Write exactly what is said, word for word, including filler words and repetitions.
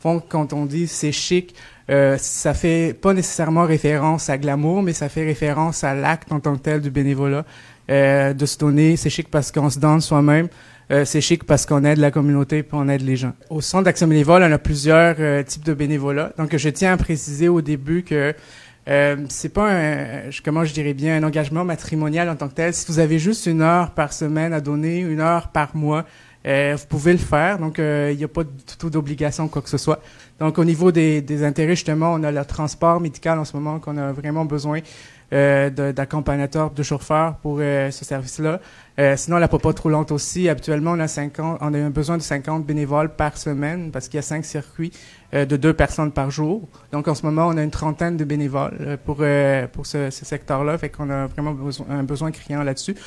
fond, quand on dit c'est chic, euh, ça fait pas nécessairement référence à glamour, mais ça fait référence à l'acte en tant que tel du bénévolat, euh, de se donner. C'est chic parce qu'on se donne soi-même. Euh, c'est chic parce qu'on aide la communauté puis on aide les gens. Au Centre d'action bénévole, on a plusieurs euh, types de bénévolat. Donc, je tiens à préciser au début que euh, c'est pas un, comment je dirais bien, un engagement matrimonial en tant que tel. Si vous avez juste une heure par semaine à donner, une heure par mois, euh, vous pouvez le faire. Donc, il euh, n'y a pas du tout d'obligation quoi que ce soit. Donc, au niveau des, des intérêts, justement, on a le transport médical en ce moment qu'on a vraiment besoin euh, de, d'accompagnateurs, de chauffeurs pour euh, ce service-là. Euh, sinon, la popote roulante aussi. Habituellement, on a cinquante, on a besoin de cinquante bénévoles par semaine parce qu'il y a cinq circuits euh, de deux personnes par jour. Donc, en ce moment, on a une trentaine de bénévoles euh, pour euh, pour ce, ce secteur-là. Fait qu'on a vraiment besoin, un besoin criant là-dessus.